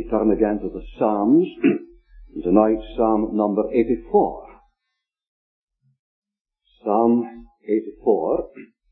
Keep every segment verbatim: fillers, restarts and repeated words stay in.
turn again to the Psalms. Tonight, Psalm number eighty-four. Psalm eighty-four.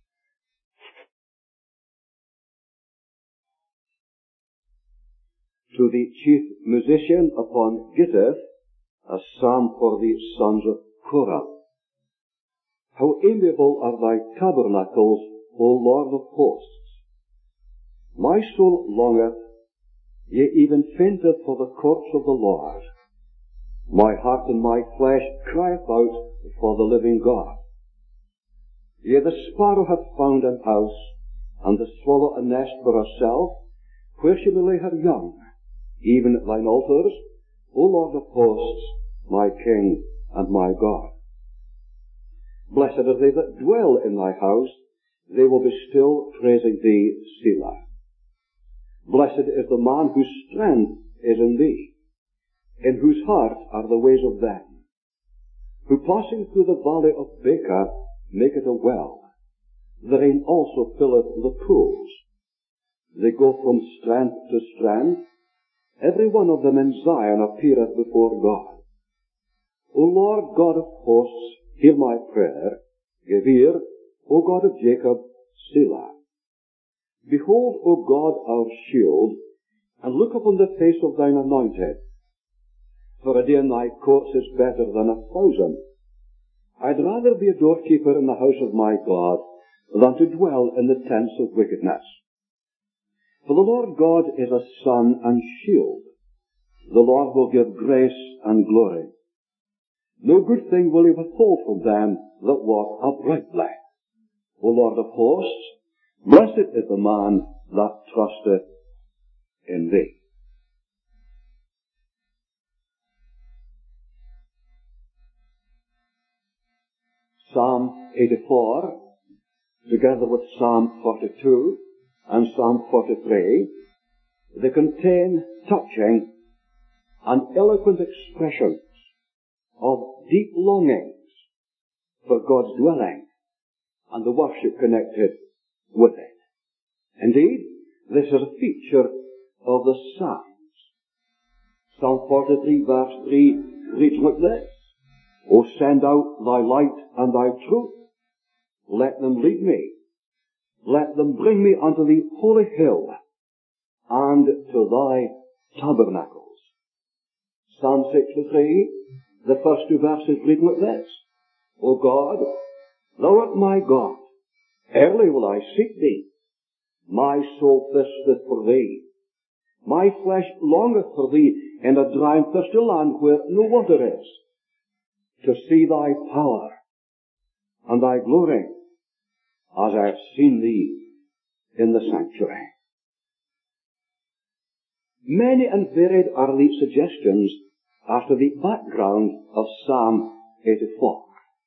To the chief musician upon Gittith, a psalm for the sons of Korah. How amiable are thy tabernacles, O Lord of hosts! My soul longeth, yea, even fainteth for the courts of the Lord. My heart and my flesh crieth out for the living God. Yea, the sparrow hath found an house, and the swallow a nest for herself, where she may lay her young, even at thine altars, O Lord of hosts, my King and my God. Blessed are they that dwell in thy house, they will be still praising thee, Selah. Blessed is the man whose strength is in thee, in whose heart are the ways of them, who passing through the valley of Baca maketh a well, the rain also filleth the pools. They go from strength to strength, every one of them in Zion appeareth before God. O Lord God of hosts, hear my prayer. Give ear, O God of Jacob, Selah. Behold, O God, our shield, and look upon the face of thine anointed. For a day in thy courts is better than a thousand. I'd rather be a doorkeeper in the house of my God than to dwell in the tents of wickedness. For the Lord God is a sun and shield. The Lord will give grace and glory. No good thing will he withhold from them that walk uprightly. O Lord of hosts, blessed is the man that trusteth in thee. Psalm eighty-four, together with Psalm forty-two and Psalm forty-three, they contain touching and eloquent expressions of deep longings for God's dwelling and the worship connected with it. Indeed, this is a feature of the Psalms. Psalm forty-three verse three reads like this: O send out thy light and thy truth, let them lead me, let them bring me unto the holy hill, and to thy tabernacles. Psalm sixty-three, the first two verses read like this: O God, thou art my God, early will I seek thee. My soul thirsteth for thee. My flesh longeth for thee in a dry and thirsty land where no water is, to see thy power and thy glory, as I have seen thee in the sanctuary. Many and varied are the suggestions as to the background of Psalm eighty-four.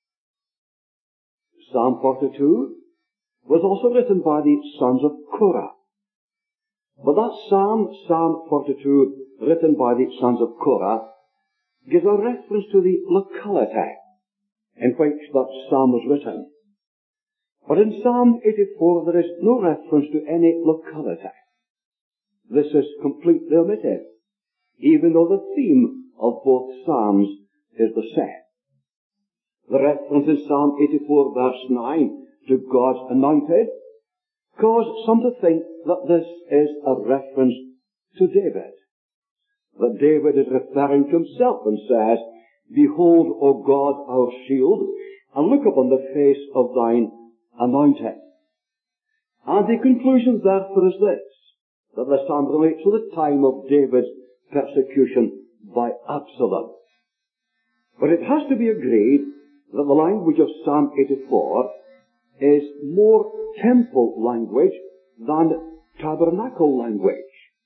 Psalm forty-two was also written by the sons of Korah. But that psalm, Psalm forty-two, written by the sons of Korah, gives a reference to the locality in which that psalm was written. But in Psalm eighty-four there is no reference to any locality. This is completely omitted, even though the theme of both psalms is the same. The reference in Psalm eighty-four verse nine to God's anointed caused some to think that this is a reference to David. That David is referring to himself and says, Behold, O God, our shield, and look upon the face of thine anointed. And the conclusion therefore is this, that the psalm relates to the time of David's persecution by Absalom. But it has to be agreed that the language of Psalm eighty-four is more temple language than tabernacle language.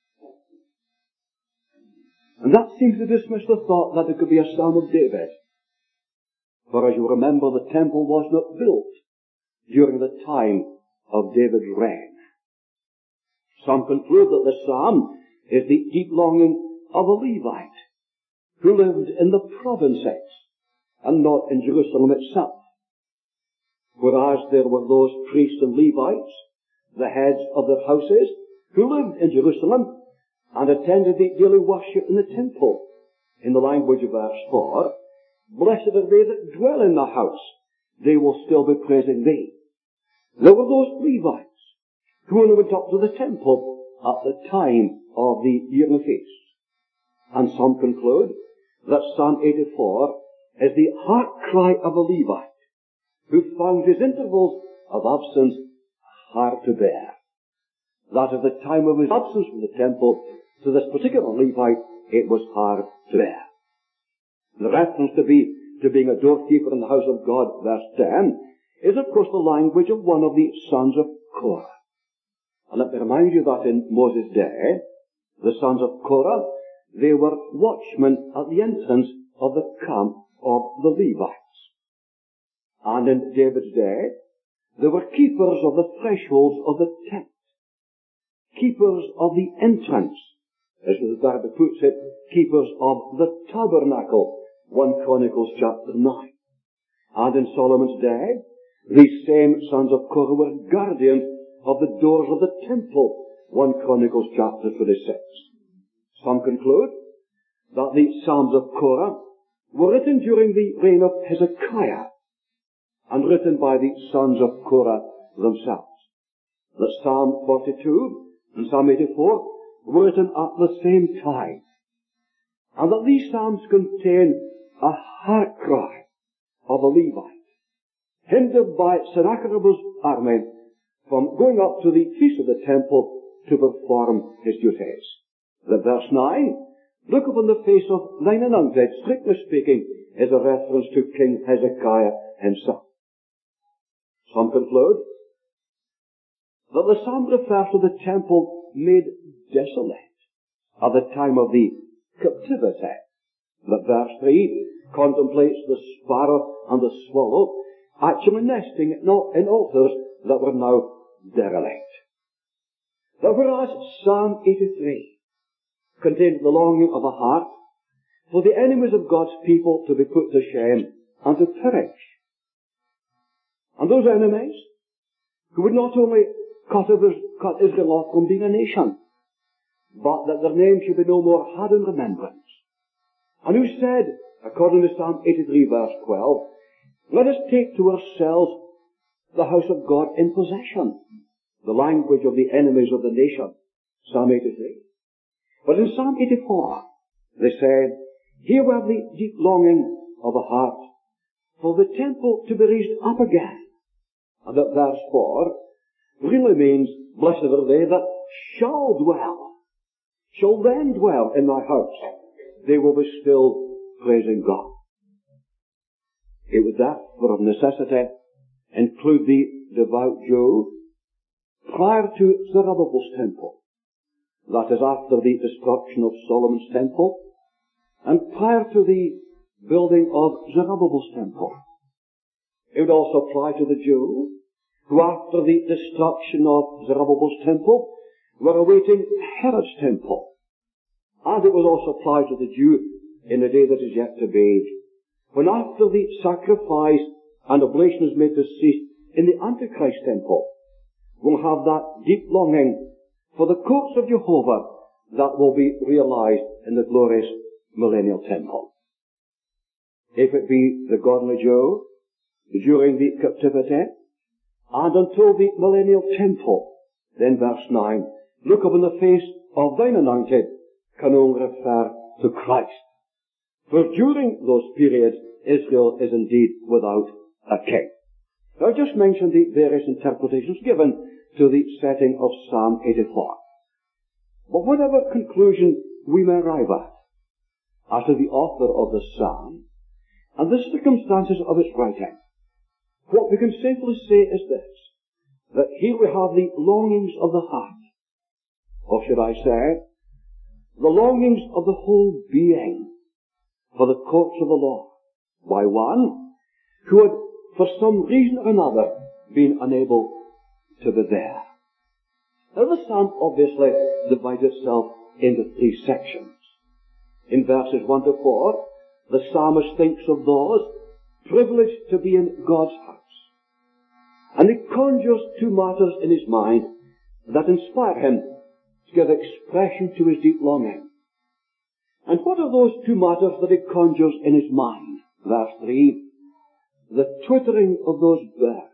And that seems to dismiss the thought that it could be a Psalm of David. For as you remember, the temple was not built during the time of David's reign. Some conclude that the Psalm is the deep longing of a Levite who lived in the provinces and not in Jerusalem itself. Whereas there were those priests and Levites, the heads of their houses, who lived in Jerusalem and attended the daily worship in the temple. In the language of verse four, blessed are they that dwell in the house, they will still be praising thee. There were those Levites who only went up to the temple at the time of the yearly feast. And some conclude that Psalm eighty-four is the heart cry of a Levite who found his intervals of absence hard to bear. That at the time of his absence from the temple, to this particular Levite, it was hard to bear. The reference to be to being a doorkeeper in the house of God, verse ten, is of course the language of one of the sons of Korah. And let me remind you that in Moses' day, the sons of Korah, they were watchmen at the entrance of the camp of the Levites. And in David's day, they were keepers of the thresholds of the tent, keepers of the entrance, as the Bible puts it, keepers of the tabernacle, First Chronicles chapter nine. And in Solomon's day, these same sons of Korah were guardians of the doors of the temple, First Chronicles chapter twenty-six. Some conclude that the Psalms of Korah were written during the reign of Hezekiah and written by the sons of Korah themselves. That Psalm forty-two and Psalm eighty-four were written at the same time, and that these Psalms contain a heart cry of a Levite, hindered by Sennacherib's army from going up to the feast of the temple to perform his duties. The verse nine, look upon the face of thine anointed, strictly speaking, is a reference to King Hezekiah himself. Some conclude that the psalm refers to the temple made desolate at the time of the captivity. That verse three contemplates the sparrow and the swallow actually nesting in altars that were now derelict. But whereas Psalm eighty-three contains the longing of a heart for the enemies of God's people to be put to shame and to perish. And those enemies who would not only cut Israel off from being a nation, but that their name should be no more had in remembrance. And who said, according to Psalm eighty-three verse twelve, let us take to ourselves the house of God in possession. The language of the enemies of the nation. Psalm eighty-three. But in Psalm eighty-four, they said, here we have the deep longing of a heart for the temple to be raised up again. And that verse four really means, blessed are they that shall dwell, shall then dwell in thy house. They will be still praising God. It would therefore of necessity include the devout Jew prior to Zerubbabel's temple. That is after the destruction of Solomon's temple and prior to the building of Zerubbabel's temple. It would also apply to the Jew who after the destruction of Zerubbabel's temple were awaiting Herod's temple. And it will also apply to the Jew in the day that is yet to be, when after the sacrifice and oblation is made to cease in the Antichrist temple, we'll have that deep longing for the courts of Jehovah that will be realized in the glorious millennial temple. If it be the godly Jew during the captivity and until the millennial temple, then verse nine, look upon the face of thine anointed, can only refer to Christ. For during those periods, Israel is indeed without a king. Now, I just mentioned the various interpretations given to the setting of Psalm eighty-four. But whatever conclusion we may arrive at as to the author of the psalm and the circumstances of its writing, what we can safely say is this, that here we have the longings of the heart, or should I say, the longings of the whole being for the courts of the Lord, by one who had, for some reason or another, been unable to be there. Now the psalm obviously divides itself into three sections. In verses one to four, the psalmist thinks of those privileged to be in God's house. And he conjures two matters in his mind that inspire him give expression to his deep longing. And what are those two matters that he conjures in his mind? Verse three, the twittering of those birds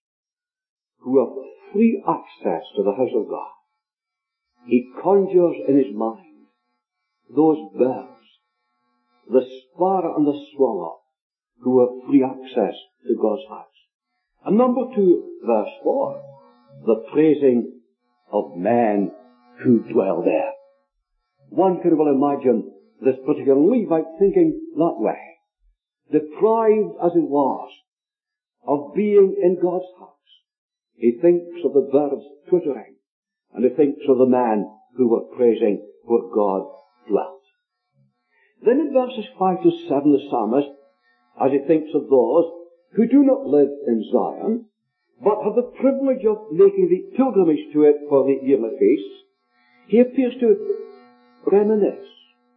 who have free access to the house of God. He conjures in his mind those birds, the sparrow and the swallow, who have free access to God's house. And number two, verse four, the praising of men who dwell there. One can well imagine this particular Levite thinking that way. Deprived as he was of being in God's house, he thinks of the birds twittering, and he thinks of the men who were praising where God dwelt. Then in verses five to seven, the psalmist, as he thinks of those who do not live in Zion, but have the privilege of making the pilgrimage to it for the yearly feasts, he appears to reminisce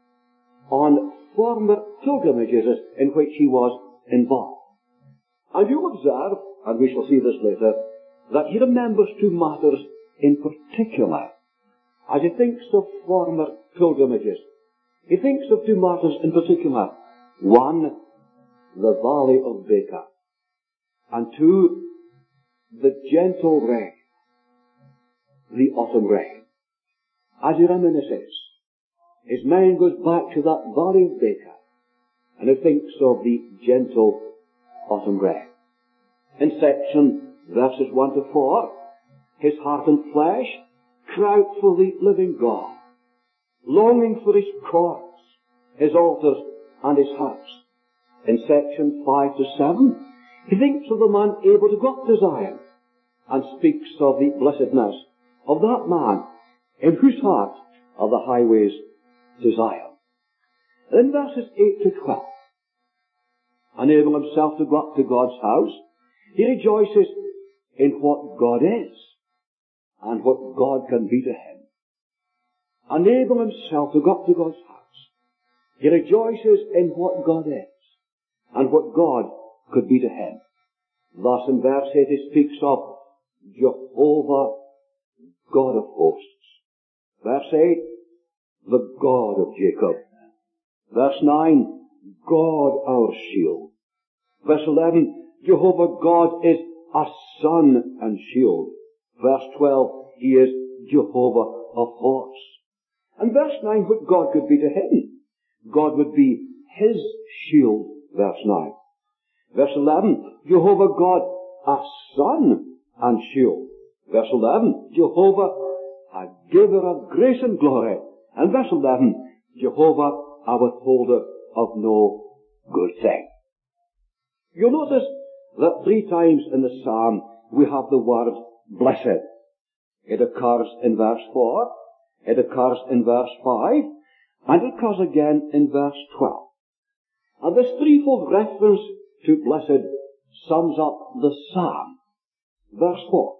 on former pilgrimages in which he was involved. And you'll observe, and we shall see this later, that he remembers two matters in particular. As he thinks of former pilgrimages, he thinks of two matters in particular. One, the valley of Baca, and two, the gentle rain, the autumn rain. As he reminisces, his mind goes back to that valley of Baca, and he thinks of the gentle autumn rain. In section verses one to four, his heart and flesh cry out for the living God, longing for his courts, his altars, and his house. In section five to seven, he thinks of the man able to go up to Zion, and speaks of the blessedness of that man in whose heart are the highways to Zion. In verses eight to twelve, unable himself to go up to God's house, he rejoices in what God is and what God can be to him. Unable himself to go up to God's house, he rejoices in what God is and what God could be to him. Thus in verse eight he speaks of Jehovah, God of hosts. Verse eight, the God of Jacob. Verse nine, God our shield. Verse eleven, Jehovah God is a sun and shield. Verse twelve, he is Jehovah of hosts. And verse nine, what God could be to him. God would be his shield, verse nine. Verse eleven, Jehovah God, a sun and shield. Verse eleven, Jehovah, a giver of grace and glory. And verse eleven, Jehovah, a withholder of no good thing. You'll notice that three times in the psalm we have the word blessed. It occurs in verse four, it occurs in verse five, and it occurs again in verse twelve. And this threefold reference to blessed sums up the psalm. Verse four,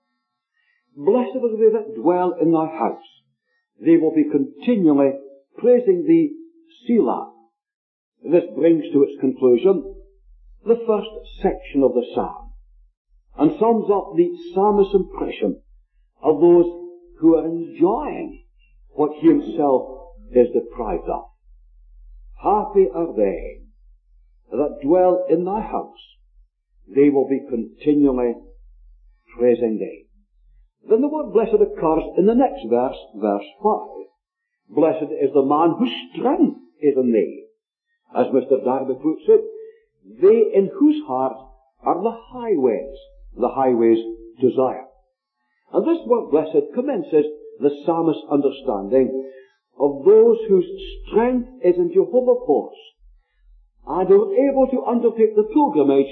blessed are they that dwell in thy house. They will be continually praising thee, Selah. This brings to its conclusion the first section of the psalm, and sums up the psalmist's impression of those who are enjoying what he himself is deprived of. Happy are they that dwell in thy house. They will be continually praising thee. Then the word blessed occurs in the next verse, verse five. Blessed is the man whose strength is in thee. As Mister Darby puts it, they in whose heart are the highways, the highways to Zion. And this word blessed commences the psalmist's understanding of those whose strength is in Jehovah of hosts, and are able to undertake the pilgrimage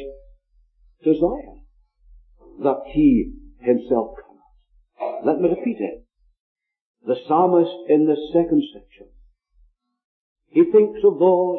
to Zion, that he himself cannot. Let me repeat it. The psalmist in the second section, he thinks of those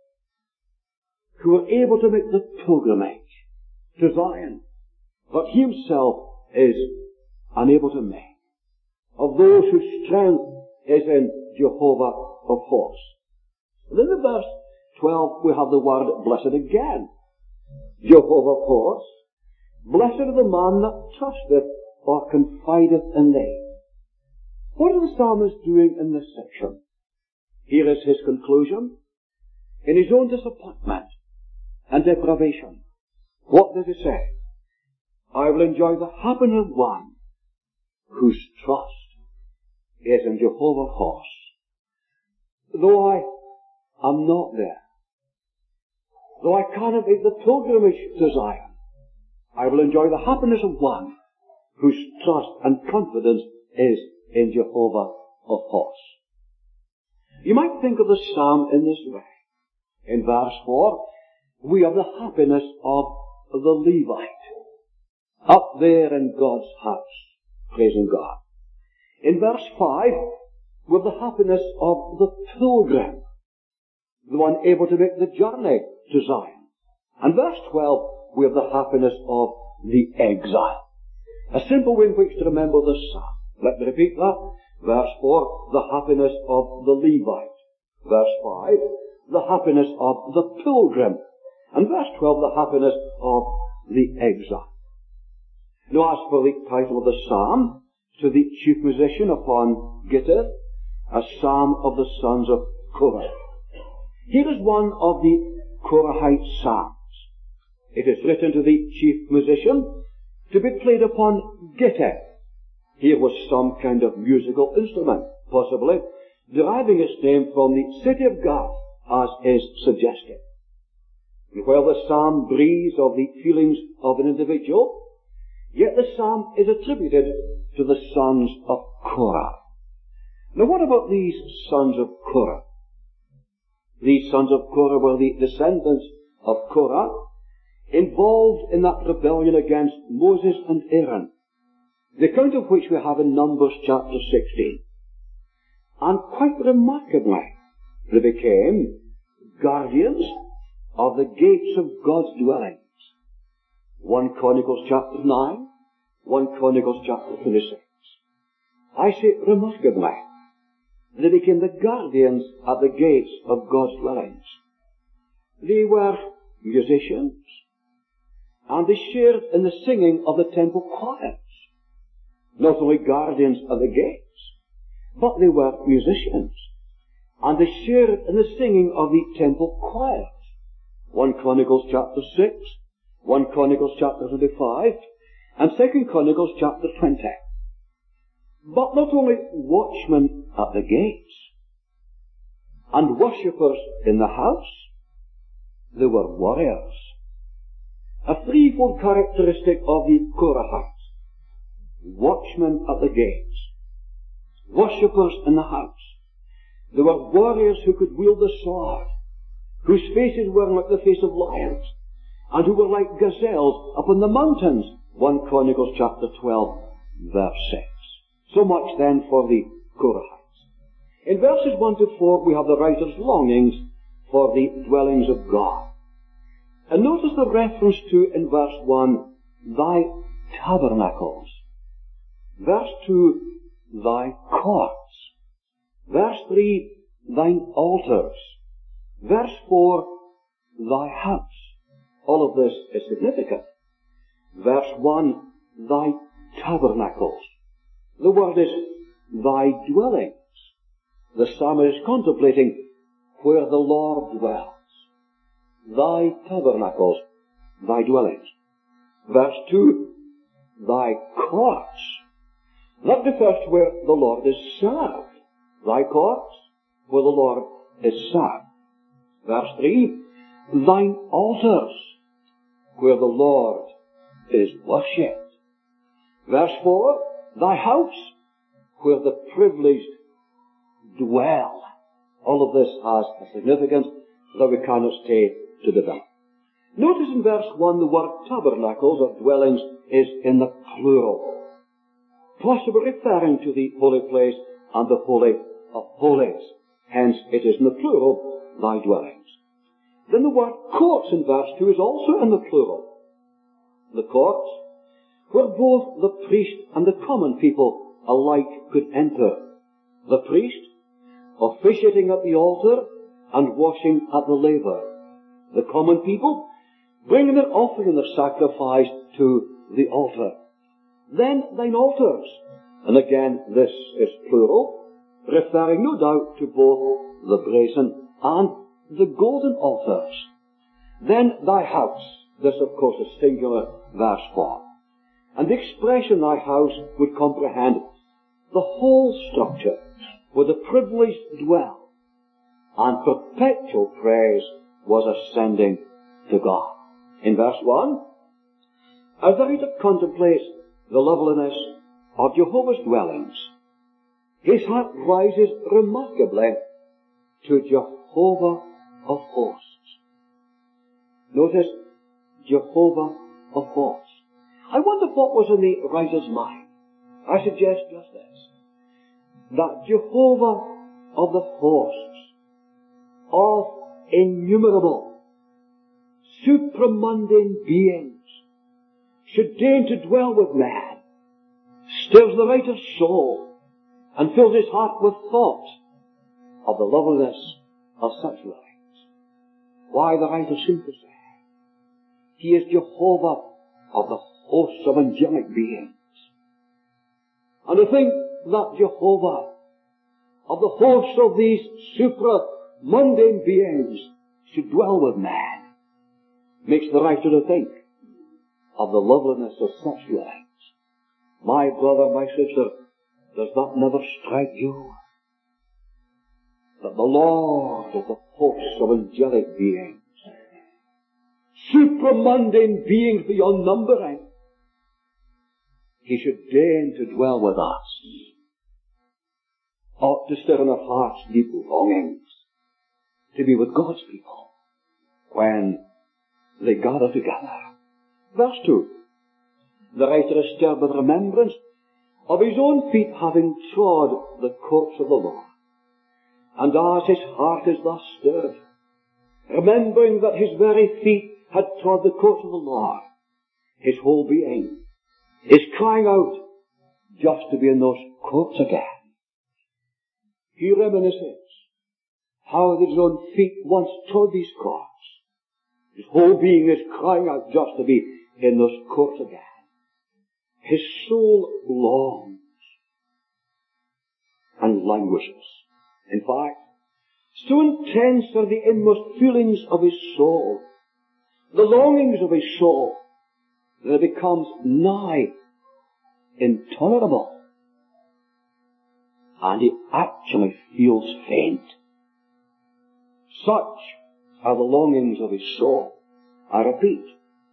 who are able to make the pilgrimage to Zion, that he himself is unable to make. Of those whose strength is in Jehovah of hosts. And then in verse twelve we have the word blessed again. Jehovah of hosts, blessed is the man that trusteth or confideth in thee. What is the psalmist doing in this section? Here is his conclusion. In his own disappointment and deprivation, what does he say? I will enjoy the happiness of one whose trust is in Jehovah Horse. Though I am not there, though I cannot make the pilgrimage to Zion, I will enjoy the happiness of one whose trust and confidence is in Jehovah of Horse. You might think of the psalm in this way. In verse four, we have the happiness of the Levite, up there in God's house, praising God. In verse five, we have the happiness of the pilgrim, the one able to make the journey to Zion. And verse twelve, we have the happiness of the exile. A simple way in which to remember this psalm. Let me repeat that. Verse four, the happiness of the Levite. Verse five, the happiness of the pilgrim. And verse twelve, the happiness of the exile. Now as for the title of the psalm, to the chief musician upon Gittith, a psalm of the sons of Korah. Here is one of the Korahite psalms. It is written to the chief musician to be played upon Gittith. Here was some kind of musical instrument, possibly deriving its name from the city of Gath, as is suggested. And while the psalm breathes of the feelings of an individual, yet the psalm is attributed to the sons of Korah. Now what about these sons of Korah? These sons of Korah were the descendants of Korah, involved in that rebellion against Moses and Aaron, the account of which we have in Numbers chapter sixteen. And quite remarkably, they became guardians of the gates of God's dwellings. First Chronicles chapter nine, First Chronicles chapter twenty-six. I say remarkably, they became the guardians at the gates of God's dwellings. They were musicians, and they shared in the singing of the temple choirs. Not only guardians of the gates, but they were musicians, and they shared in the singing of the temple choirs. First Chronicles chapter six, First Chronicles chapter twenty-five, and Second Chronicles chapter twenty. But not only watchmen at the gates and worshippers in the house, they were warriors. A threefold characteristic of the Korahites. Watchmen at the gates, worshippers in the house. They were warriors who could wield the sword, whose faces were like the face of lions, and who were like gazelles upon the mountains. First Chronicles chapter twelve, verse six. So much then for the Korahites. In verses one to four we have the writer's longings for the dwellings of God. And notice the reference to, in verse one, thy tabernacles. Verse two, thy courts. Verse three, thine altars. Verse four, thy house. All of this is significant. Verse one, thy tabernacles. The word is thy dwellings. The psalmist is contemplating where the Lord dwells. Thy tabernacles, thy dwellings. Verse two, thy courts. That refers to where the Lord is served. Thy courts, where the Lord is served. Verse three, thine altars, where the Lord is worshipped. Verse four, thy house, where the privileged dwell. All of this has a significance that we cannot stay to develop. Notice in verse one the word tabernacles or dwellings is in the plural, possibly referring to the holy place and the holy of holies. Hence it is in the plural, thy dwellings. Then the word courts in verse two is also in the plural. The courts, where both the priest and the common people alike could enter. The priest officiating at the altar and washing at the laver. The common people bringing their offering and their sacrifice to the altar. Then thine altars, And again, this is plural, referring no doubt to both the brazen and the golden altars. Then thy house, this of course is singular, verse four. And the expression thy house would comprehend the whole structure where the privileged dwell, and perpetual praise was ascending to God. In verse one, as the writer contemplates the loveliness of Jehovah's dwellings, his heart rises remarkably to Jehovah of hosts. Notice, Jehovah of hosts. I wonder what was in the writer's mind. I suggest just this, that Jehovah of the hosts, of innumerable, supramundane beings, should deign to dwell with man, stirs the writer's soul, and fills his heart with thought of the loveliness of such dwellings. Why, the writer simply says, he is Jehovah of the hosts of angelic beings. And to think that Jehovah of the hosts of these supra-mundane beings should dwell with man makes the writer to think of the loveliness of such dwellings. My brother, my sister, does that never strike you? That the Lord of the hosts of angelic beings, supramundane beings beyond numbering, he should deign to dwell with us, ought to stir in our hearts deep longings to be with God's people when they gather together. Verse two. The writer is stirred with remembrance of his own feet having trod the courts of the Lord. And as his heart is thus stirred, remembering that his very feet had trod the courts of the Lord, his whole being is crying out just to be in those courts again. He reminisces how his own feet once trod these courts. His whole being is crying out just to be in those courts again. His soul longs and languishes. In fact, so intense are the inmost feelings of his soul, the longings of his soul, that it becomes nigh intolerable. And he actually feels faint. Such are the longings of his soul. I repeat,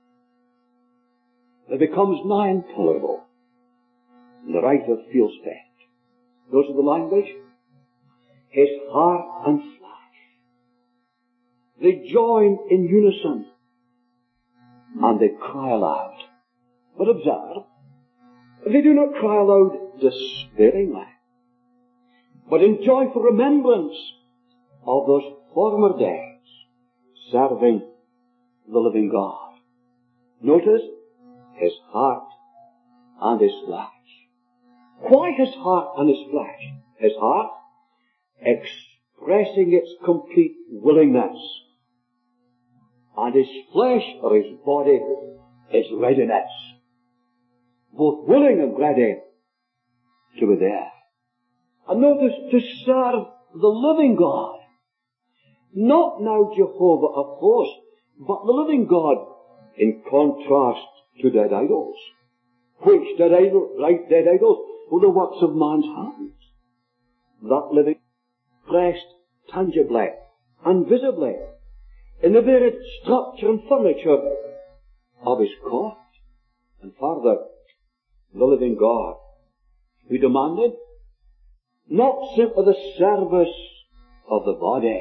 it becomes nigh intolerable. And the writer feels faint. Notice the language. His heart and flesh, they join in unison, and they cry aloud. But observe, they do not cry aloud despairingly, but in joyful remembrance of those former days serving the living God. Notice his heart and his flesh. Why his heart and his flesh? His heart expressing its complete willingness, and his flesh or his body is readiness, both willing and ready to be there. And notice, to serve the living God, not now Jehovah of hosts, but the living God, in contrast to dead idols. Which dead idols, right, dead idols, were the works of man's hands. That living expressed tangibly and visibly in the varied structure and furniture of his court. And further, the living God, who demanded not simply the service of the body,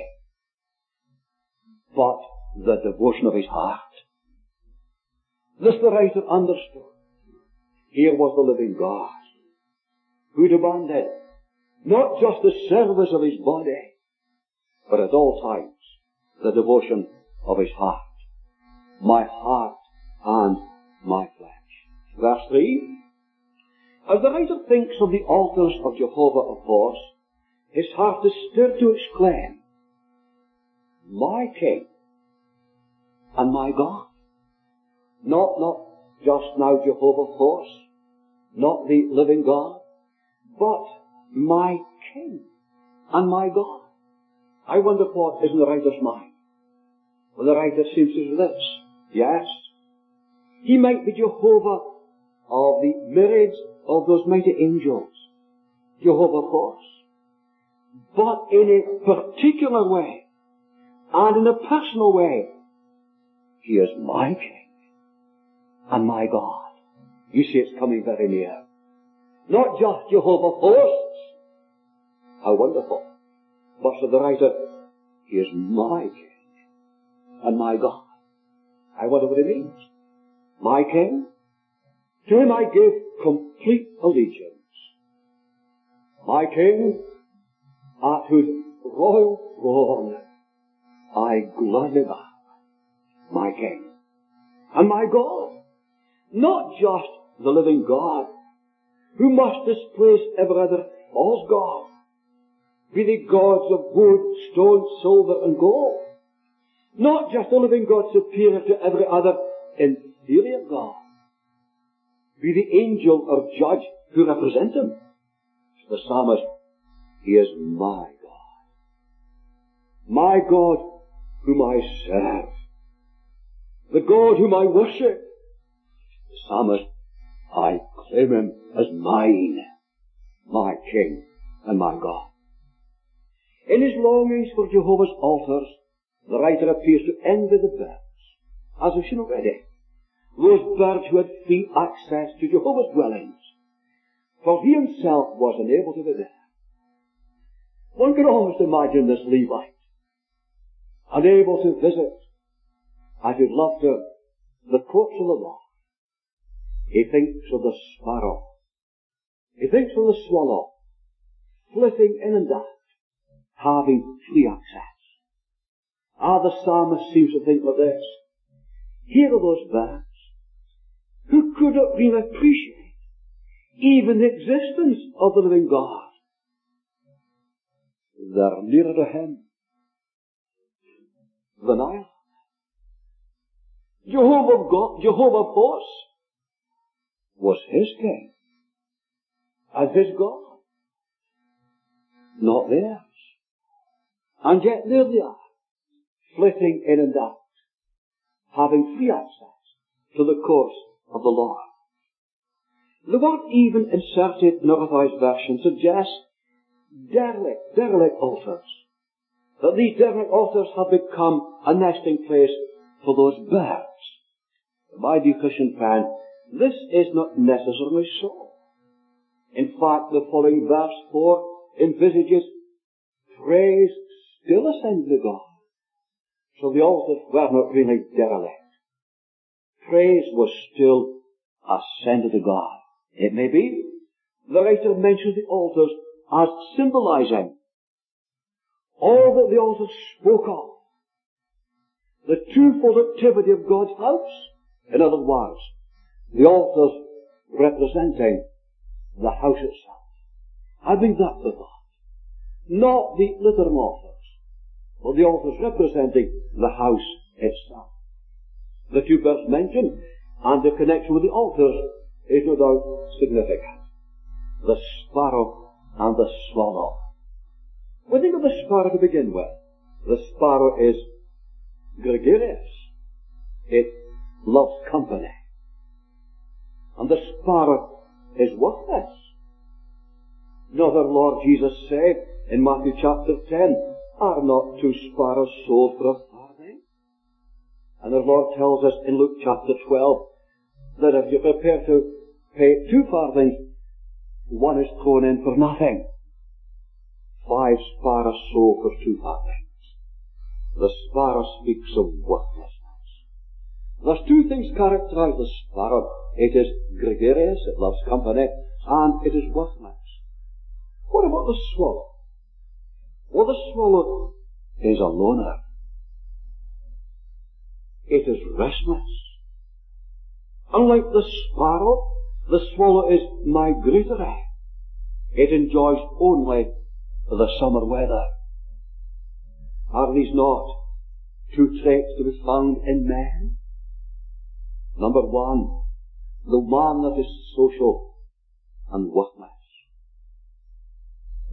but the devotion of his heart. This the writer understood. Here was the living God, who demanded not just the service of his body, but at all times the devotion of his heart. My heart and my flesh. Verse three. As the writer thinks of the altars of Jehovah of hosts, his heart is stirred to exclaim, my King and my God. Not, not just now Jehovah of hosts, not the living God, but my King and my God. I wonder what is in the writer's mind. Well, the writer seems to do this. Yes, he might be Jehovah of the myriads of those mighty angels, Jehovah of hosts, but in a particular way, and in a personal way, he is my King and my God. You see, it's coming very near. Not just Jehovah of hosts. How wonderful. But for the writer, he is my King and my God. I wonder what it means. My King, to him I give complete allegiance. My King, at whose royal throne I gladly bow. My King and my God, not just the living God, who must displace every other false god, be they gods of wood, stone, silver, and gold. Not just the living God superior to every other inferior god, be the angel or judge who represent him. The psalmist, he is my God. My God whom I serve. The God whom I worship. The psalmist, I claim him as mine, my King and my God. In his longings for Jehovah's altars, the writer appears to envy the birds, as we've seen already. Those birds who had free access to Jehovah's dwellings, for he himself was unable to be there. One can almost imagine this Levite, unable to visit, as he'd love to, the courts of the Lord. He thinks of the sparrow. He thinks of the swallow, flitting in and out, having free access. Ah, the psalmist seems to think of this. Here are those birds who could not really appreciate even the existence of the living God. They're nearer to him than I am. Jehovah of God, Jehovah of hosts, was his King and his God, not theirs. And yet there they are, flitting in and out, having free access to the courts of the Lord. The word even inserted in a revised version suggests derelict, derelict altars. That these derelict altars have become a nesting place for those birds. My dear Christian friend, this is not necessarily so. In fact, the following verse four envisages praise still ascending to God. So the altars were not really derelict. Praise was still ascended to God. It may be the writer mentions the altars as symbolizing all that the altars spoke of. The twofold activity of God's house. In other words, the altars representing the house itself. I think that's the thought. Not the literal altars, but the altars representing the house itself. The two birds mentioned and the connection with the altars is no doubt significant. The sparrow and the swallow. We think of the sparrow to begin with. The sparrow is gregarious. It loves company. And the sparrow is worthless. Another Lord Jesus said in Matthew chapter ten, are not two sparrows sold for a farthing? And the Lord tells us in Luke chapter twelve that if you're prepared to pay two farthings, one is thrown in for nothing. Five sparrows sold for two farthings. The sparrow speaks of worthlessness. There's two things characterize the sparrow. It is gregarious, it loves company, and it is worthless. What about the swallow? Well, the swallow is a loner. It is restless. Unlike the sparrow, the swallow is migratory. It enjoys only the summer weather. Are these not two traits to be found in men? Number one, the man that is social and worthless.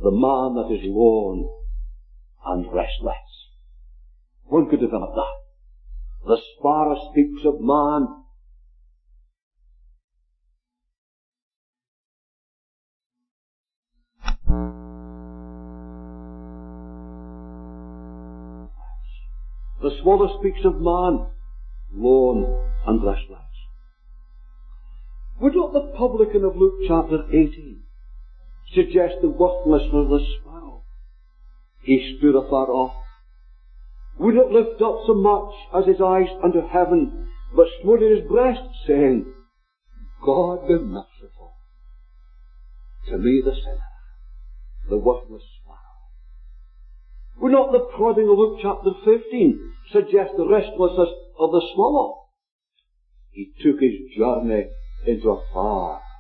the man that is lone and restless. One could develop that. The sparrow speaks of man The swallow speaks of man, lone and restless. Would not the publican of Luke chapter eighteen suggest the worthlessness of the sparrow? He stood afar off, would not lift up so much as his eyes unto heaven, but smote his breast, saying, God be merciful to me the sinner, the worthless sparrow. Would not the prodding of Luke chapter fifteen suggest the restlessness of the swallow? He took his journey into a far way.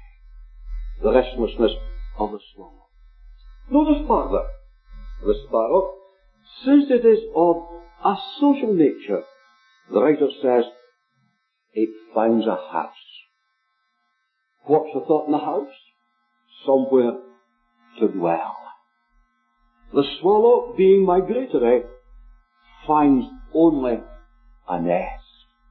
The restlessness of the swallow. Notice further, the sparrow, since it is of a social nature, the writer says, it finds a house. What's the thought in the house? Somewhere to dwell. The swallow, being migratory, finds only a nest.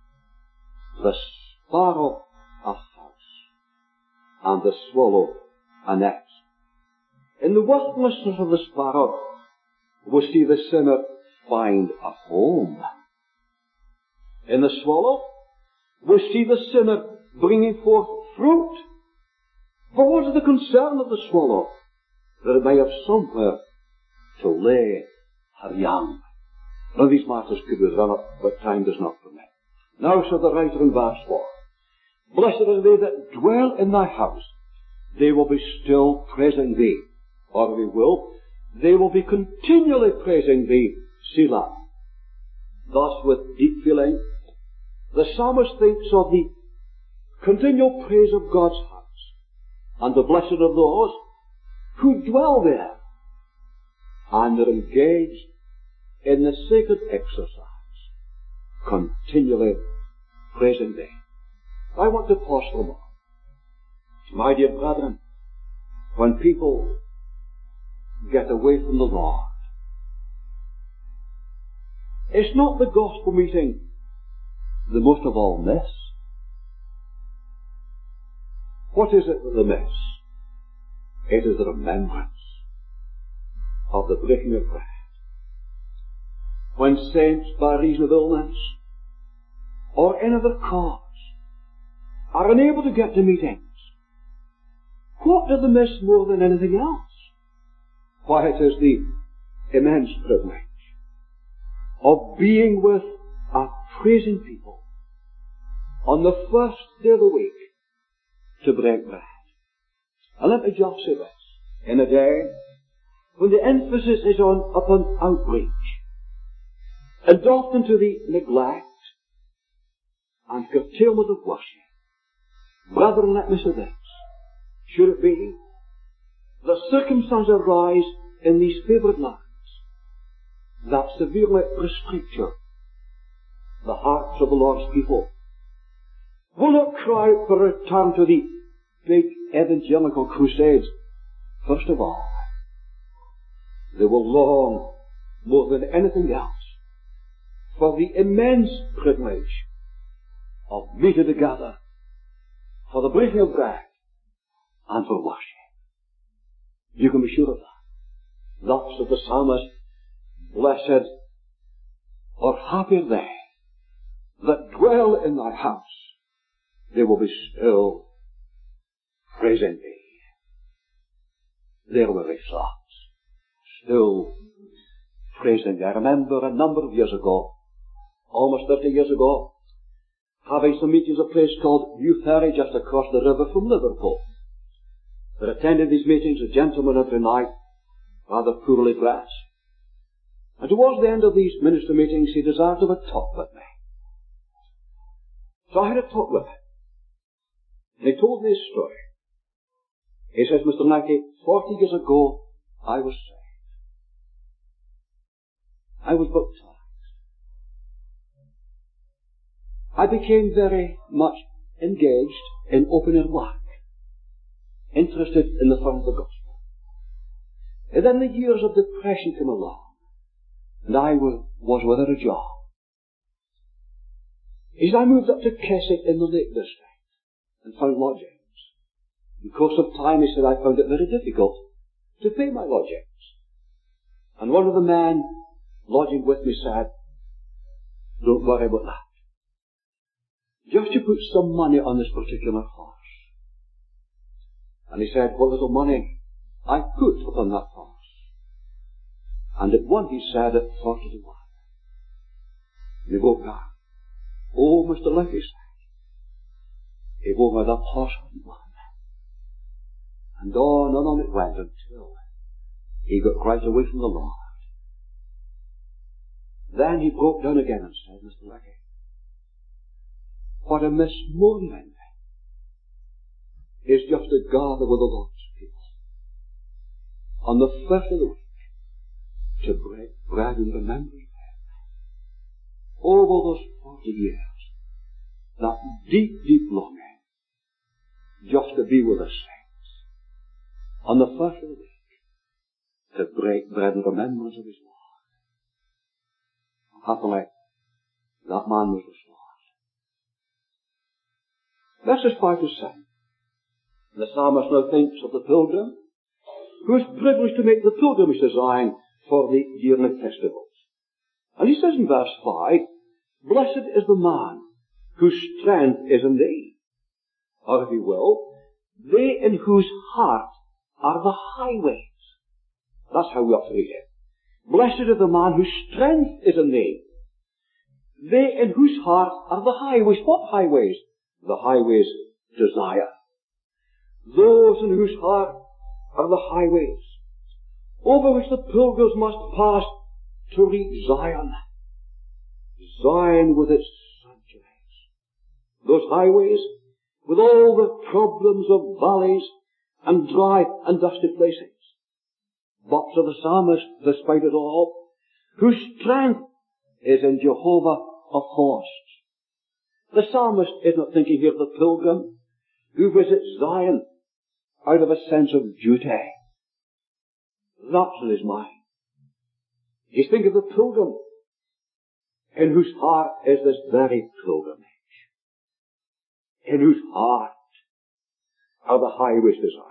The sparrow a house, and the swallow a nest. In the worthlessness of the sparrow, we see the sinner find a home. In the swallow, we see the sinner bringing forth fruit. But what is the concern of the swallow? That it may have somewhere to lay her young. Now these matters could be run up, but time does not permit. Now said the writer in verse four, Blessed are they that dwell in thy house. They will be still praising thee. Or they will, they will be continually praising thee, Selah. Thus with deep feeling, the psalmist thinks of the continual praise of God's house, and the blessed of those who dwell there, and are engaged in the sacred exercise, continually praising thee. I want to pause for a moment. My dear brethren, when people get away from the Lord, it's not the gospel meeting they most of all miss. What is it that they miss? It is the remembrance of the breaking of bread. When saints, by reason of illness or any other cause, are unable to get to meetings, what do they miss more than anything else? Why, it is the immense privilege of being with a praising people on the first day of the week to break bread. And let me just say this, in a day when the emphasis is on upon outreach, and often to the neglect and curtailment of worship, brethren, let me say this, should it be that circumstances arise in these favoured lands that severely restricture the hearts of the Lord's people, will not cry out for a return to the big evangelical crusades. First of all, they will long more than anything else for the immense privilege of meeting together for the breaking of bread and for worship. You can be sure of that. Thus said the psalmist, Blessed or happy are they that dwell in thy house. They will be still praising thee. Their very thoughts still praising thee. I remember a number of years ago, almost thirty years ago, having some meetings at a place called New Ferry just across the river from Liverpool. There attended these meetings a gentleman every night, rather poorly dressed. And towards the end of these minister meetings, he desired to have a talk with me. So I had a talk with him. And he told me his story. He says, Mister Mackey, forty years ago, I was saved. I was baptized. I became very much engaged in open-air work, interested in the fun of the gospel. And then the years of depression came along, and I was, was without a job. As I moved up to Keswick in the Lake District and found lodgings, in course of time, he said, I found it very difficult to pay my lodgings. And one of the men lodging with me said, don't worry about that. Just to put some money on this particular horse. And he said, what little money I put upon that horse. And at one, he said, at forty to one. And he woke down. Oh, Mister Lick, he said, he woke me that horse on one. And on and on it went until he got right away from the Lord. Then he broke down again and said, Mister Leckie, what I miss more than anything is just to gather with the Lord's people on the first of the week to break bread and remember them. Over those forty years, that deep, deep longing just to be with the saints on the first of the week to break bread in remembrance of his Lord. Happily, that man was restored. Verses five to seven. The psalmist now thinks of the pilgrim who is privileged to make the pilgrimage to Zion for the yearly festivals. And he says in verse five, blessed is the man whose strength is in thee. Or if you will, they in whose heart are the highways. That's how we ought to read it. Blessed is the man whose strength is in thee. They in whose heart are the highways. What highways? The highways to Zion. Those in whose heart are the highways over which the pilgrims must pass to reach Zion. Zion with its sanctuaries. Those highways with all the problems of valleys and dry and dusty places. But to the psalmist, despite it all, whose strength is in Jehovah of hosts. The psalmist is not thinking here of the pilgrim who visits Zion out of a sense of duty. That's in his mind. He's thinking of the pilgrim in whose heart is this very pilgrimage. In whose heart are the highways to Zion.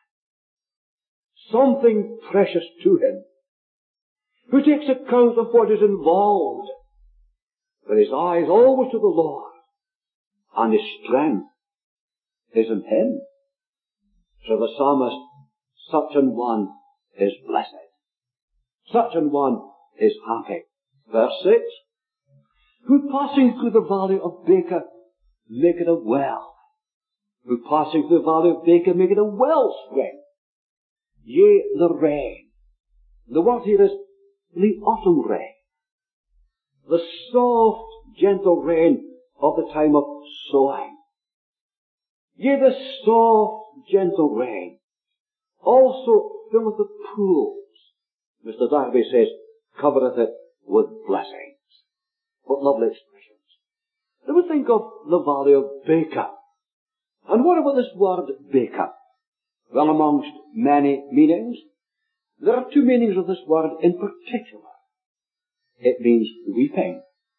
Something precious to him, who takes account of what is involved, but his eye is always to the Lord, and his strength is in him. So the psalmist, such an one is blessed. Such an one is happy. Verse six, who passing through the valley of Baca make it a well. Who passing through the valley of Baca make it a wellspring. Yea, the rain. The word here is the autumn rain. The soft, gentle rain of the time of sowing. Yea, the soft, gentle rain also filleth the pools. Mister Darby says, covereth it with blessings. What lovely expressions. Then we think of the valley of Baca. And what about this word Baca? Well, amongst many meanings, there are two meanings of this word in particular. It means weeping.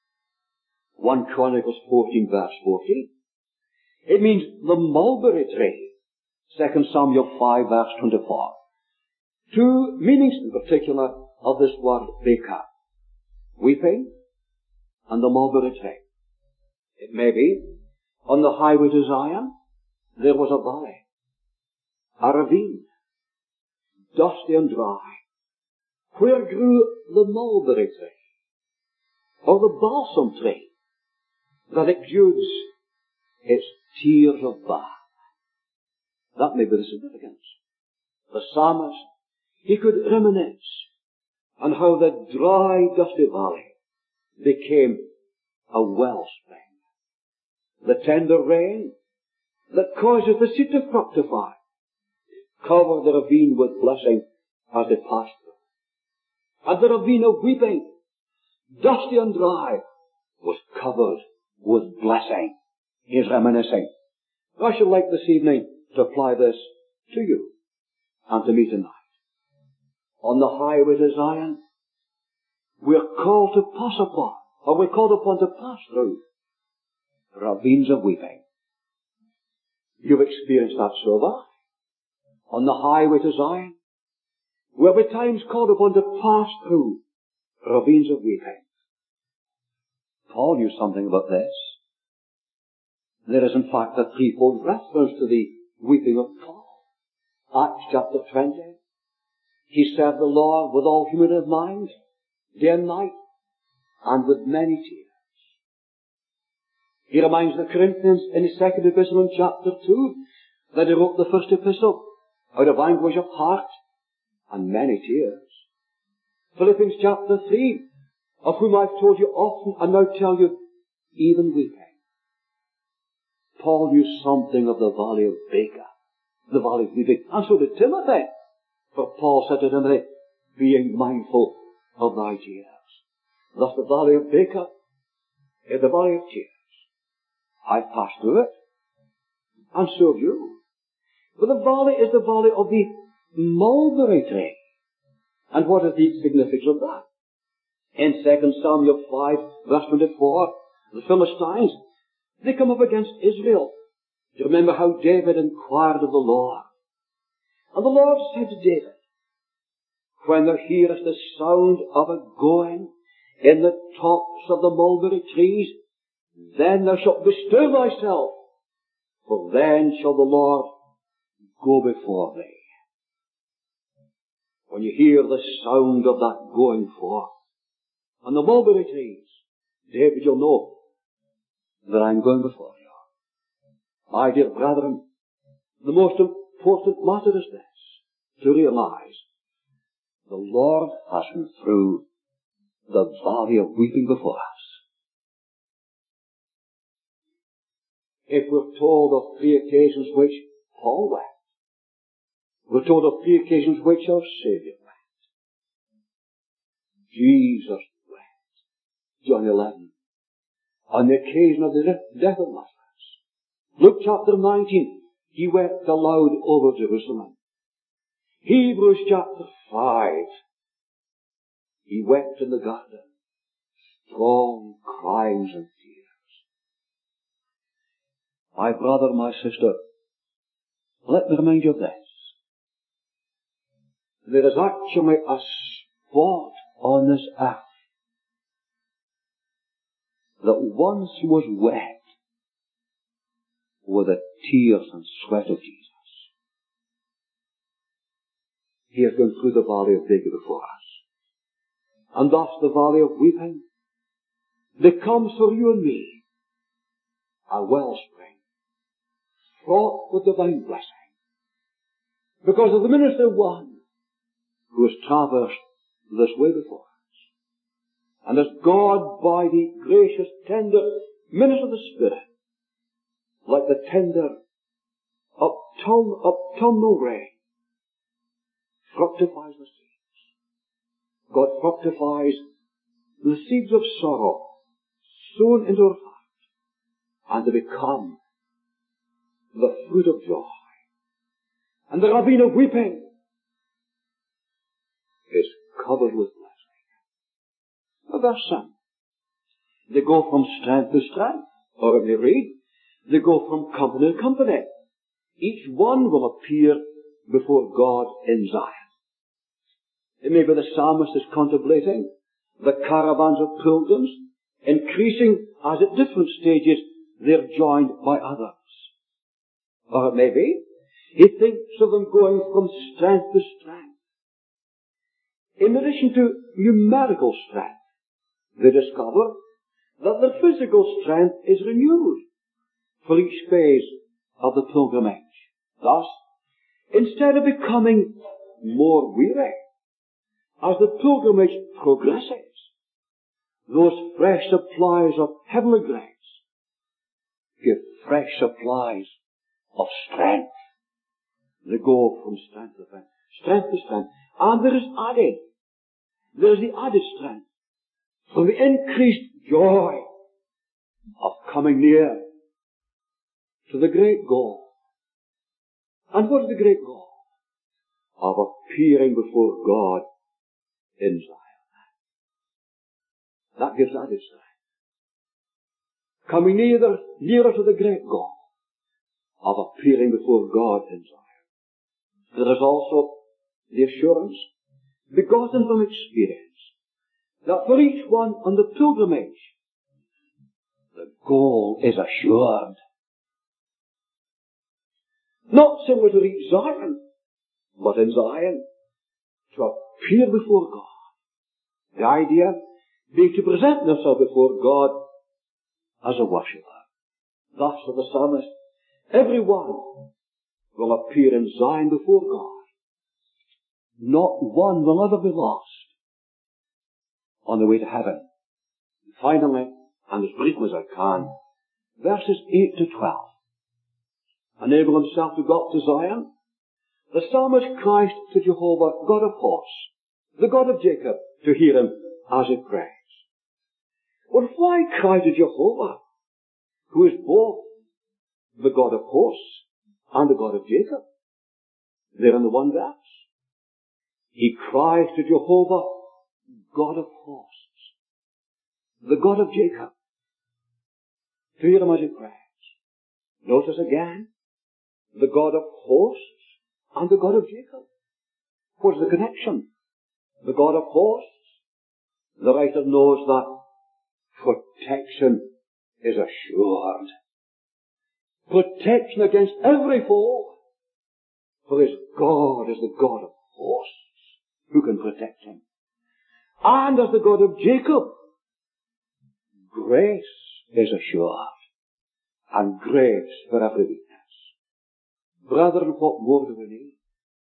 First Chronicles fourteen verse forty. It means the mulberry tree. Second Samuel five verse twenty-four. Two meanings in particular of this word Baca. Weeping and the mulberry tree. It may be on the highway to Zion there was a valley, a ravine, dusty and dry, where grew the mulberry tree, or the balsam tree, that exudes its tears of balm. That may be the significance. The psalmist, he could reminisce on how the dry, dusty valley became a wellspring. The tender rain that causes the seed to fructify covered the ravine with blessing as it passed through. And the ravine of weeping, dusty and dry, was covered with blessing. He is reminiscing. I should like this evening to apply this to you and to me tonight. on the highway to Zion, we're called to pass upon, or we're called upon to pass through, ravines of weeping. You've experienced that, so have I. On the highway to Zion, we're at times called upon to pass through ravines of weeping. Paul knew something about this. There is in fact a threefold reference to the weeping of Paul. Acts chapter twenty. He served the Lord with all humility of mind, day and night, and with many tears. He reminds the Corinthians in his second epistle in chapter two that he wrote the first epistle out of anguish of heart and many tears. Philippians chapter three, of whom I've told you often and now tell you, even weeping. Paul knew something of the valley of Baca, the valley of weeping, and so did Timothy. For Paul said to Timothy, being mindful of thy tears. Thus the valley of Baca is the valley of tears. I've passed through it, and so have you. But the valley is the valley of the mulberry tree. And what is the significance of that? In Second Samuel five, verse twenty-four, the Philistines, they come up against Israel. Do you remember how David inquired of the Lord? And the Lord said to David, when thou hearest the sound of a going in the tops of the mulberry trees, then thou shalt bestir thyself, for then shall the Lord go before thee. When you hear the sound of that going forth on the mulberry trees, David, you'll know that I'm going before you. My dear brethren, the most important matter is this, to realize the Lord has been through the valley of weeping before us. If we're told of three occasions which Paul wept, we're told of three occasions which our Saviour wept. Jesus wept. John eleven. On the occasion of the death of Lazarus. Luke chapter nineteen. He wept aloud over Jerusalem. Hebrews chapter five. He wept in the garden. Strong cries and tears. My brother, my sister, let me remind you of this. There is actually a spot on this earth that once was wet with the tears and sweat of Jesus. He has gone through the valley of Baca before us. And thus the valley of weeping becomes for you and me a wellspring fraught with divine blessing. Because of the minister one who has traversed this way before us. And as God, by the gracious, tender minister of the Spirit, like the tender autumn- autumnal rain, fructifies the seeds. God fructifies the seeds of sorrow sown into our heart, and to become the fruit of joy. And the ravine of weeping is covered with blessing. Now verse seven. They go from strength to strength. Or if you read, they go from company to company. Each one will appear before God in Zion. It may be the psalmist is contemplating the caravans of pilgrims, increasing as at different stages they're joined by others. Or it may be, he thinks of them going from strength to strength. In addition to numerical strength, they discover that their physical strength is renewed for each phase of the pilgrimage. Thus, instead of becoming more weary, as the pilgrimage progresses, those fresh supplies of heavenly grace give fresh supplies of strength. They go from strength to strength, strength to strength. And there is added, there is the added strength from the increased joy of coming near to the great goal. And what is the great goal? Of appearing before God in Zion. That gives that its strength. Coming nearer, nearer to the great goal of appearing before God in Zion. There is also the assurance, begotten from experience, that for each one on the pilgrimage, the goal is assured. Not simply to reach Zion, but in Zion, to appear before God. The idea being to present themselves before God as a worshipper. Thus, for the psalmist, everyone will appear in Zion before God. Not one will ever be lost on the way to heaven. And finally, and as briefly as I can, verses eight to twelve. Enable himself to go up to Zion. The psalmist cries to Jehovah, God of hosts, the God of Jacob, to hear him as he prays. Well, why cry to Jehovah, who is both the God of hosts and the God of Jacob? There in the one verse. He cries to Jehovah, God of hosts, the God of Jacob, to hear him as he prays. Notice again, the God of hosts and the God of Jacob. What's the connection? The God of hosts, the writer knows that protection is assured. Protection against every foe. For his God is the God of hosts. Who can protect him? And as the God of Jacob, grace is assured. And grace for every weakness. Brethren, what more do we need?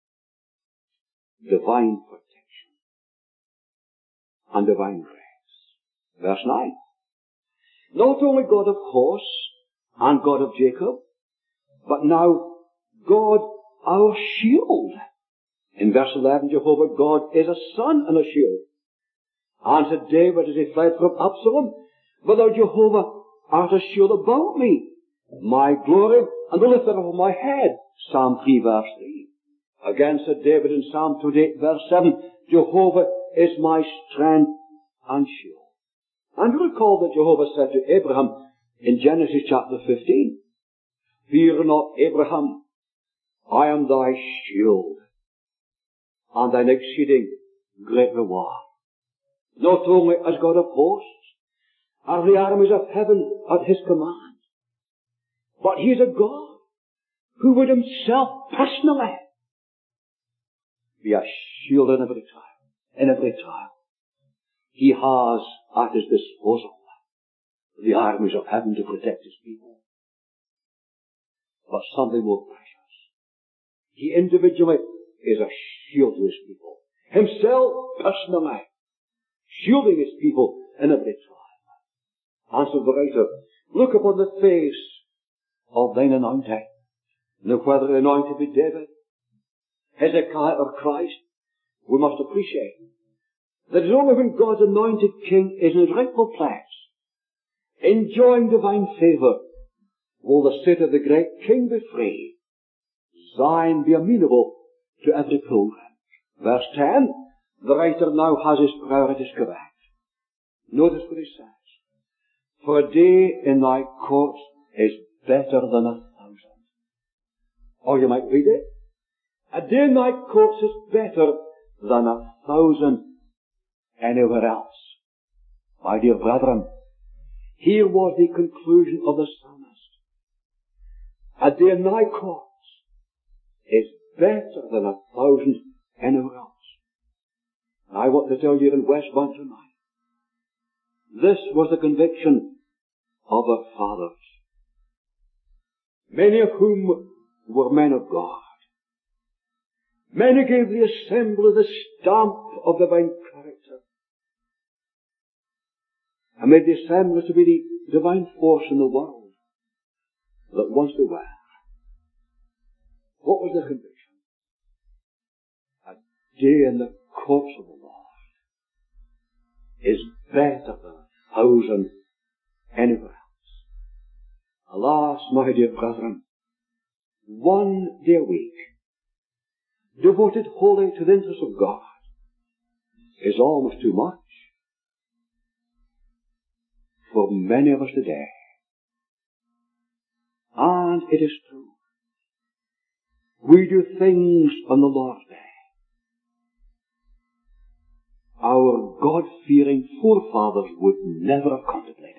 Divine protection. And divine grace. Verse nine. Not only God of hosts and God of Jacob, but now God our shield. In verse eleven, Jehovah God is a sun and a shield. Answered David as he fled from Absalom, but thou Jehovah art a shield about me, my glory and the lifter of my head. Psalm three verse three. Again said David in Psalm twenty-eight verse seven, Jehovah is my strength and shield. And recall that Jehovah said to Abraham in Genesis chapter fifteen, Fear not, Abraham, I am thy shield, and thine exceeding great reward. Not only as God of hosts are the armies of heaven at his command, but he is a God who would himself personally be a shield in every trial. In every trial. He has at his disposal the armies of heaven to protect his people. But something more precious. He individually is a shield to his people. Himself personally shielding his people in every trial. Answered the writer, Look upon the face of thine anointed. Now whether the anointed be David, Hezekiah or Christ, we must appreciate that it is only when God's anointed king is in his rightful place, enjoying divine favour, will the state of the great king be free, Zion be amenable to every pilgrim. Verse ten, the writer now has his priorities correct. Notice what he says. For a day in thy courts is better than a thousand. Or you might read it. A day in thy courts is better than a thousand anywhere else. My dear brethren, here was the conclusion of the psalmist. A day in thy courts is better than a thousand anywhere else. And I want to tell you in Westbourne tonight, this was the conviction of our fathers, many of whom were men of God. Many gave the assembly the stamp of divine character, and made the assembly to be the divine force in the world that once they were. What was their conviction? A day in the courts of the Lord is better than a thousand anywhere else. Alas, my dear brethren, one day a week, devoted wholly to the interests of God, is almost too much for many of us today. And it is true. We do things on the Lord's Day our God-fearing forefathers would never have contemplated.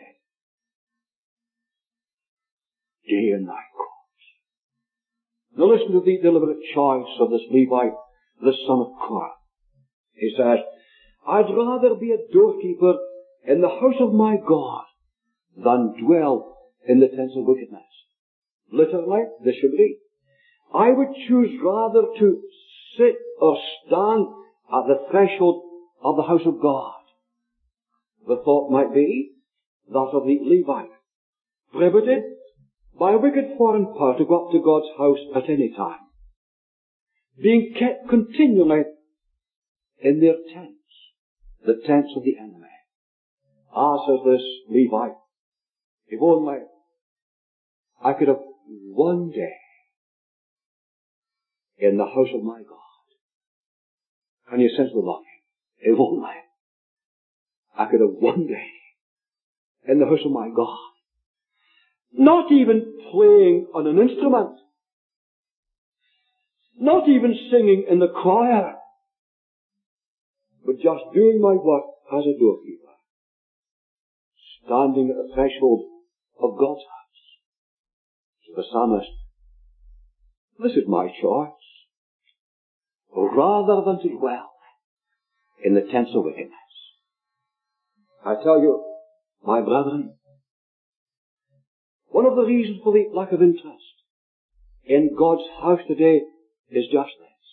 Day and night comes. Now listen to the deliberate choice of this Levite, the son of Korah. He says, I'd rather be a doorkeeper in the house of my God than dwell in the tents of wickedness. Literally, this should read, I would choose rather to sit or stand at the threshold of the house of God. The thought might be that of the Levite, prohibited by a wicked foreign power to go up to God's house at any time, being kept continually in their tents, the tents of the enemy. Ah, says this Levite, if only I could have one day in the house of my God. Can you sense the longing? If only I could have one day in the house of my God. Not even playing on an instrument. Not even singing in the choir. But just doing my work as a doorkeeper. Standing at the threshold of God's house. To the psalmist, this is my choice. Rather than to dwell in the tents of wickedness. I tell you, my brethren, one of the reasons for the lack of interest in God's house today is just this.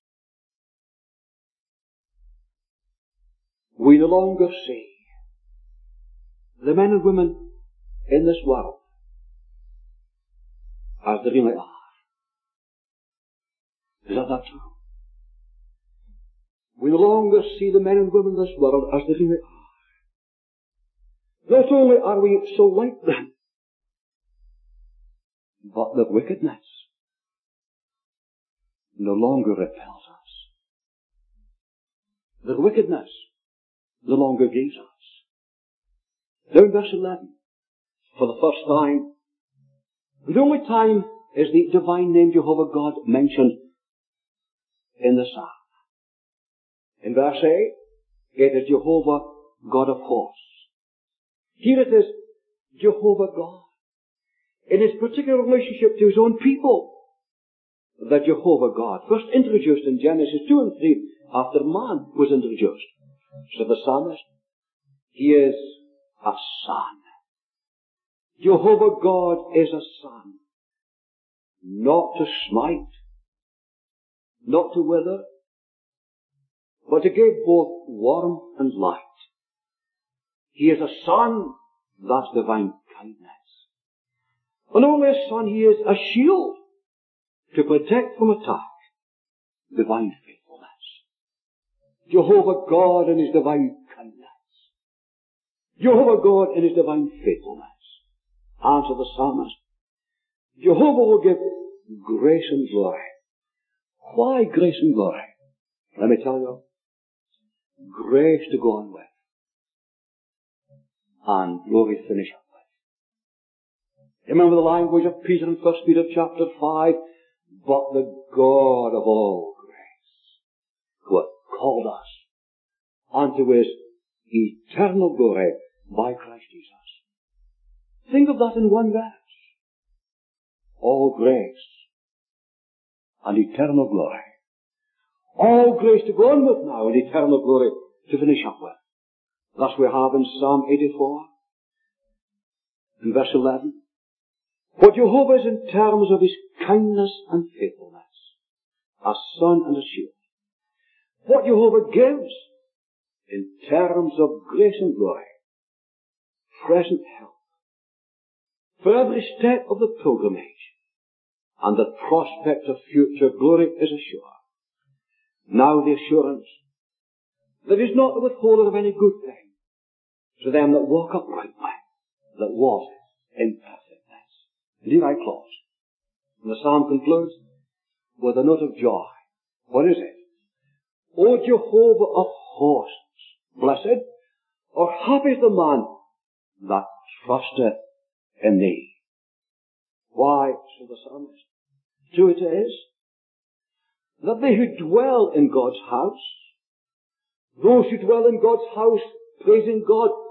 We no longer see the men and women in this world as they really are. Is that not true? We no longer see the men and women in this world as they really are. Not only are we so like them, but their wickedness no longer repels us. Their wickedness no longer grieves us. Down verse eleven, for the first time, the only time is the divine name Jehovah God mentioned in the psalm. In verse eight, it is Jehovah God of hosts. Here it is Jehovah God. In his particular relationship to his own people, the Jehovah God, first introduced in Genesis two and three, after man was introduced. So the psalmist, he is a son. Jehovah God is a son. Not to smite, not to wither, but to give both warmth and light. He is a son, that's divine kindness. And only a son, he is a shield to protect from attack, divine faithfulness. Jehovah God in his divine kindness. Jehovah God in his divine faithfulness. Answer the psalmist. Jehovah will give grace and glory. Why grace and glory? Let me tell you. Grace to go on with. And glory to finish up with. Remember the language of Peter in First Peter chapter five? But the God of all grace, who hath called us unto his eternal glory by Christ Jesus. Think of that in one verse. All grace and eternal glory. All grace to go on with now and eternal glory to finish up with. Thus we have in Psalm eighty-four, in verse eleven, what Jehovah is in terms of his kindness and faithfulness, a son and a shield. What Jehovah gives in terms of grace and glory, present help, for every step of the pilgrimage, and the prospect of future glory is assured. Now the assurance that is not the withholder of any good thing to them that walk uprightly, that walk in perfectness. And here I close. And the psalm concludes with a note of joy. What is it? O Jehovah of hosts, blessed or happy is the man that trusteth in thee. Why, said the psalmist, so it is that they who dwell in God's house, those who dwell in God's house, praising God,